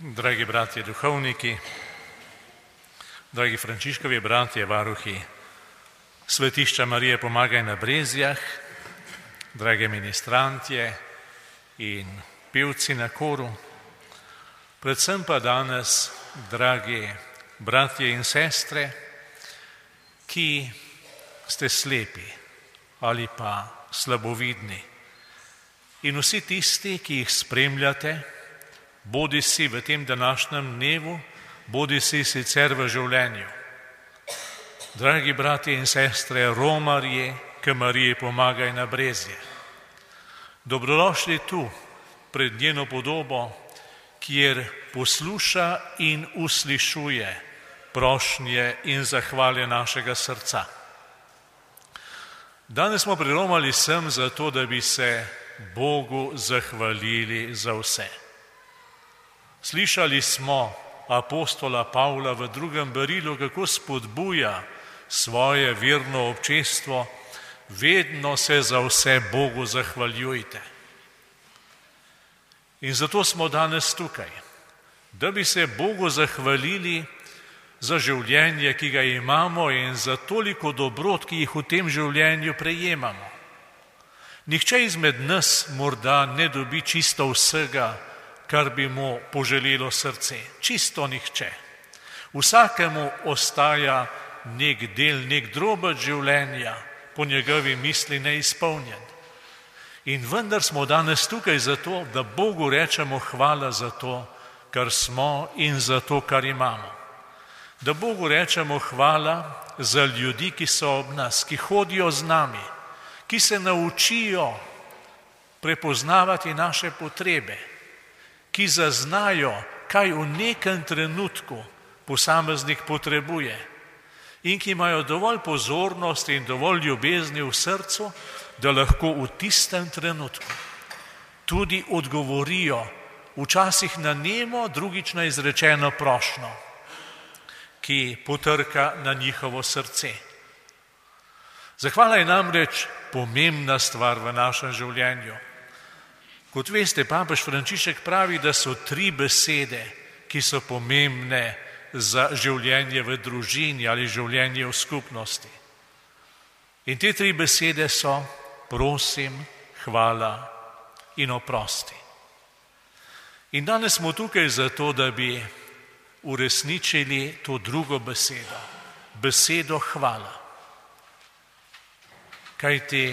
Dragi bratje duhovniki, dragi Frančiškovi bratje, varuhi Svetišča Marije Pomagaj na Brezjah, drage ministrantje in pevci na koru, predvsem pa danes, dragi bratje in sestre, ki ste slepi ali pa slabovidni, in vsi tisti, ki jih spremljate, bodi si v tem današnjem dnevu, bodi si sicer v življenju. Dragi bratje in sestre, romarji k Mariji Pomagaj na Brezje, dobrodošli tu pred njeno podobo, kjer posluša in uslišuje prošnje in zahvale našega srca. Danes smo priromali sem zato, da bi se Bogu zahvalili za vse. Slišali smo apostola Pavla v 2. berilu, kako spodbuja svoje verno občestvo: vedno se za vse Bogu zahvaljujte. In zato smo danes tukaj, da bi se Bogu zahvalili za življenje, ki ga imamo, in za toliko dobrot, ki jih v tem življenju prejemamo. Nihče izmed nas morda ne dobi čisto vsega, kar bi mu poželelo srce. Čisto nihče. Vsakemu ostaja nek del, nek drobec življenja po njegovi misli neizpolnjen. In vendar smo danes tukaj zato, da Bogu rečemo hvala za to, kar smo, in za to, kar imamo. Da Bogu rečemo hvala za ljudi, ki so ob nas, ki hodijo z nami, ki se naučijo prepoznavati naše potrebe, ki zaznajo, kaj v nekem trenutku posameznik potrebuje in ki imajo dovolj pozornosti in dovolj ljubezni v srcu, da lahko v tistem trenutku tudi odgovorijo, včasih na nemo, drugič na izrečeno prošnjo, ki potrka na njihovo srce. Zahvala je namreč pomembna stvar v našem življenju. Kot veste, papež Frančišek pravi, da so 3 besede, ki so pomembne za življenje v družini ali življenje v skupnosti. In te 3 besede so: prosim, hvala in oprosti. In danes smo tukaj zato, da bi uresničili to drugo besedo, besedo hvala. Kajti,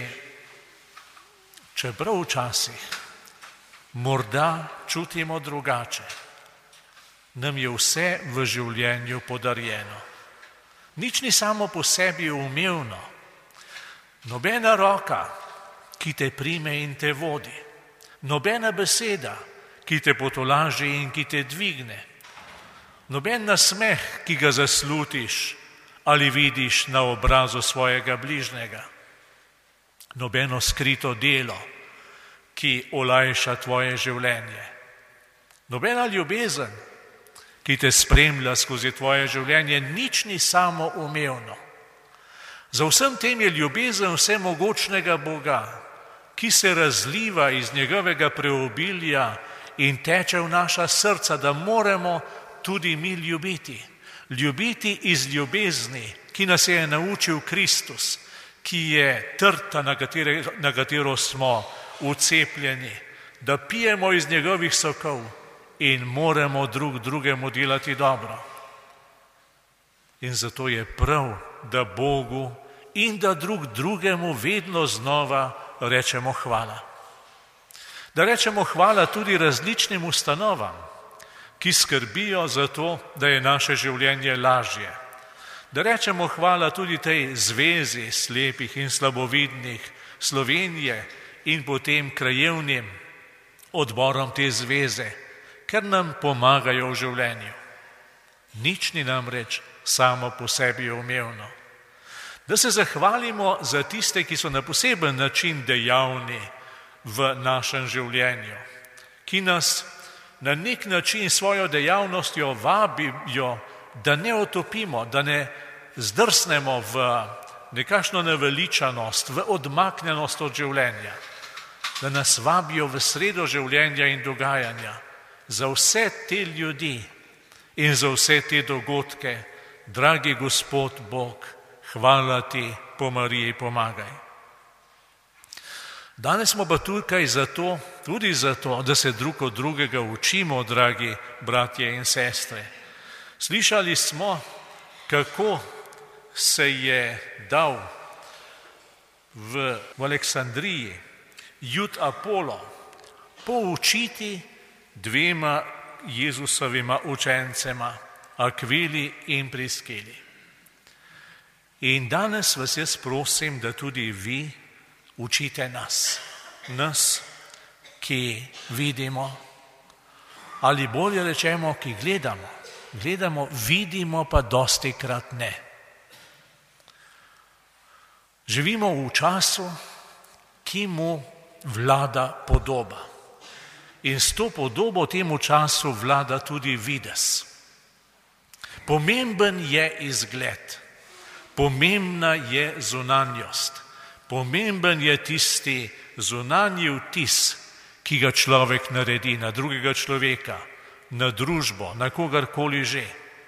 čeprav včasih morda čutimo drugače, nam je vse v življenju podarjeno. Nič ni samo po sebi umevno. Nobena roka, ki te prime in te vodi, nobena beseda, ki te potolaži in ki te dvigne, noben nasmeh, ki ga zaslutiš ali vidiš na obrazu svojega bližnjega, nobeno skrito delo, ki olajša tvoje življenje, nobena ljubezen, ki te spremlja skozi tvoje življenje, nič ni samoumevno. Za vsem tem je ljubezen vsemogočnega Boga, ki se razliva iz njegovega preobilja in teče v naša srca, da moramo tudi mi ljubiti. Ljubiti iz ljubezni, ki nas je naučil Kristus, ki je trta, na katero smo vcepljeni, da pijemo iz njegovih sokov in moramo drug drugemu delati dobro. In zato je prav, da Bogu in da drug drugemu vedno znova rečemo hvala. Da rečemo hvala tudi različnim ustanovam, ki skrbijo za to, da je naše življenje lažje. Da rečemo hvala tudi tej zvezi slepih in slabovidnih Slovenije in potem krajevnim odborom te zveze, ker nam pomagajo v življenju. Nič ni namreč samo po sebi umevno. Da se zahvalimo za tiste, ki so na poseben način dejavni v našem življenju, ki nas na nek način svojo dejavnostjo vabijo, da ne otopimo, da ne zdrsnemo v nekakšno naveličanost, v odmaknjenost od življenja, da nas vabijo v sredo življenja in dogajanja, za vse te ljudi in za vse te dogodke, dragi Gospod Bog, hvala ti, po Mariji pomagaj. Danes smo pa tukaj tudi zato, da se drug od drugega učimo, dragi bratje in sestre. Slišali smo, kako se je dal v Aleksandriji Jud Apolo poučiti dvema Jezusovima učencema, Akvili in Priskili. In danes vas jaz prosim, da tudi vi učite nas, ki vidimo, ali bolje rečemo, ki gledamo, vidimo pa dostikrat ne. Živimo v času, ki mu vlada podoba. In s to podobo temu času vlada tudi videz. Pomemben je izgled, pomembna je zunanjost, pomemben je tisti zunanji vtis, ki ga človek naredi na drugega človeka, na družbo, na kogarkoli že.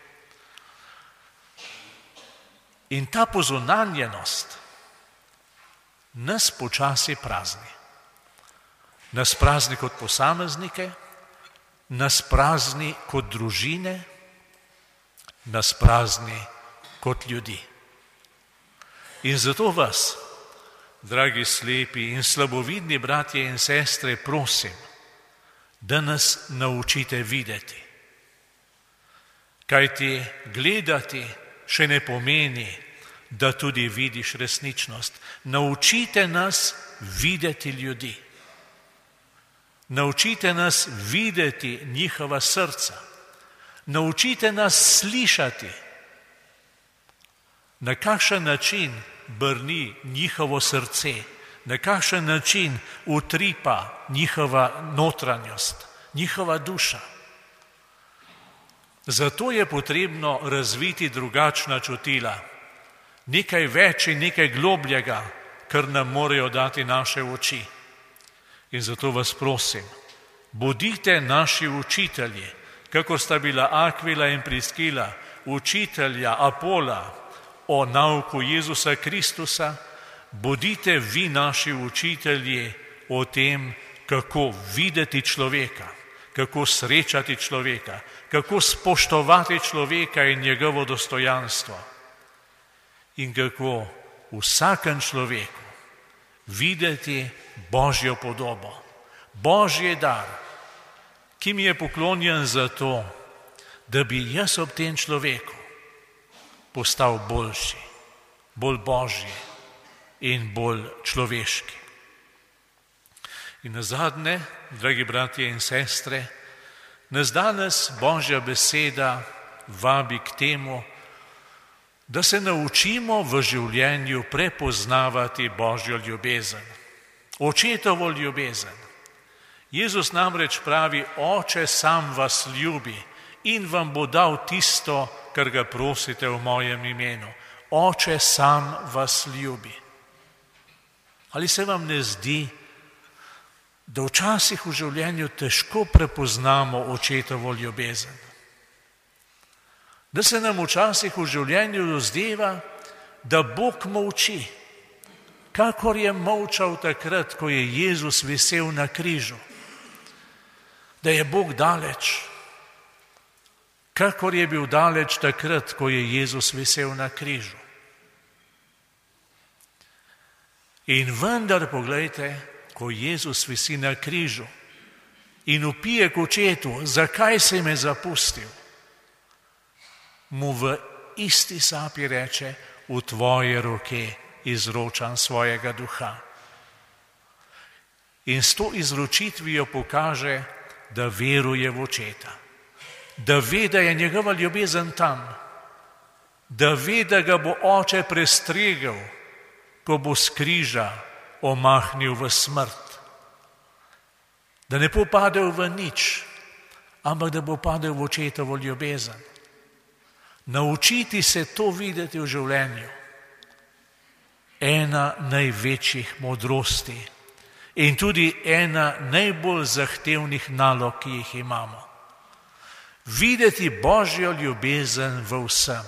In ta pozunanjenost nas počasi prazni. Nas prazni kot posameznike, nas prazni kot družine, nas prazni kot ljudi. In zato vas, dragi slepi in slabovidni bratje in sestre, prosim, da nas naučite videti. Kajti gledati še ne pomeni, da tudi vidiš resničnost. Naučite nas videti ljudi. Naučite nas videti njihova srca. Naučite nas slišati, na kakšen način brni njihovo srce, na kakšen način utripa njihova notranjost, njihova duša. Zato je potrebno razviti drugačna čutila, nekaj več in nekaj globljega, kar nam morajo dati naše oči. In zato vas prosim, bodite naši učitelji, kakor sta bila Akvila in Priskila, učitelja Apola o nauku Jezusa Kristusa, bodite vi naši učitelji o tem, kako videti človeka, kako srečati človeka, kako spoštovati človeka in njegovo dostojanstvo in kako vsakem človeku videti Božjo podobo, Božji dar, ki mi je poklonjen zato, da bi jaz ob tem človeku postal boljši, bolj Božji in bolj človeški. In nazadnje, dragi bratje in sestre, nas danes Božja beseda vabi k temu, da se naučimo v življenju prepoznavati Božjo ljubezen, očetovo ljubezen. Jezus namreč pravi, Oče sam vas ljubi in vam bo dal tisto, kar ga prosite v mojem imenu. Oče sam vas ljubi. Ali se vam ne zdi, da včasih v življenju težko prepoznamo očetovo ljubezen? Da se nam včasih v življenju dozdeva, da Bog molči, kakor je molčal takrat, ko je Jezus visel na križu. Da je Bog daleč, kakor je bil daleč takrat, ko je Jezus visel na križu. In vendar, poglejte, ko Jezus visi na križu in vpije k očetu, zakaj si me zapustil, mu v isti sapi reče, v tvoje roke izročam svojega duha. In s to izročitvijo pokaže, da veruje v očeta, da ve, da je njegova ljubezen tam, da ve, da ga bo oče prestregel, ko bo s križa omahnil v smrt, da ne bo padel v nič, ampak da bo padel v očetovo ljubezen. Naučiti se to videti v življenju, ena največjih modrosti in tudi ena najbolj zahtevnih nalog, ki jih imamo. videti Božjo ljubezen v vsem.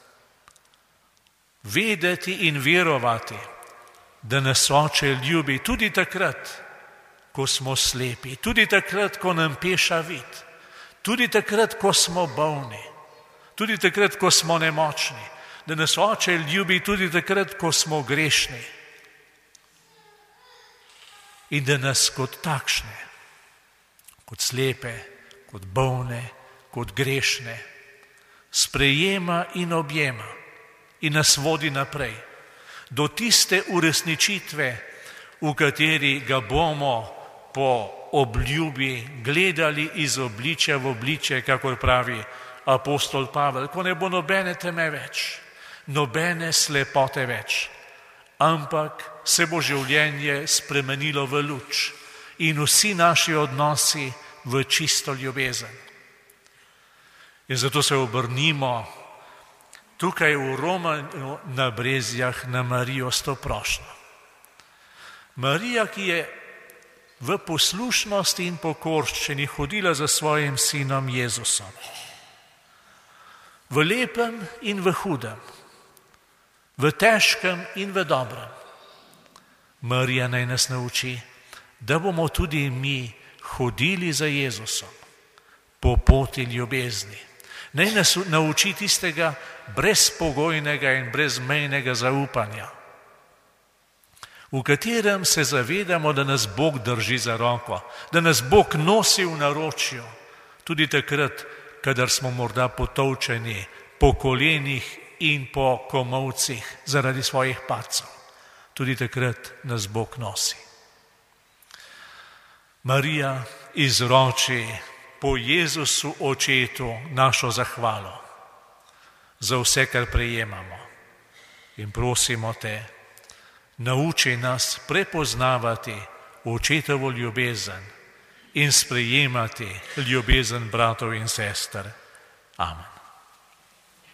Vedeti in verovati, da nas Oče ljubi tudi takrat, ko smo slepi, tudi takrat, ko nam peša vid, tudi takrat, ko smo bolni, tudi takrat, ko smo nemočni, da nas Oče ljubi tudi takrat, ko smo grešni in da nas kot takšne, kot slepe, kot bolne, kot grešne, sprejema in objema in nas vodi naprej do tiste uresničitve, v kateri ga bomo po obljubi gledali iz obličja v obličje, kakor pravi apostol Pavel, ko ne bo nobene teme več, nobene slepote več, ampak se bo življenje spremenilo v luč in vsi naši odnosi v čisto ljubezen. In zato se obrnimo tukaj v Romanu na Brezjah na Marijo s to prošnjo. Marija, ki je v poslušnosti in pokorščini hodila za svojim sinom Jezusom. V lepem in v hudem, v težkem in v dobrem. Marija naj nas nauči, da bomo tudi mi hodili za Jezusom po poti ljubezni. Naj nas nauči tistega brezpogojnega in brezmejnega zaupanja, v katerem se zavedamo, da nas Bog drži za roko, da nas Bog nosi v naročju, tudi takrat, kadar smo morda potolčeni po kolenih in po komolcih zaradi svojih padcev. Tudi takrat nas Bog nosi. Marija izroči po Jezusu Očetu našo zahvalo za vse, kar prejemamo. In prosimo te, nauči nas prepoznavati Očetovo ljubezen in sprejemati ljubezen bratov in sester. Amen.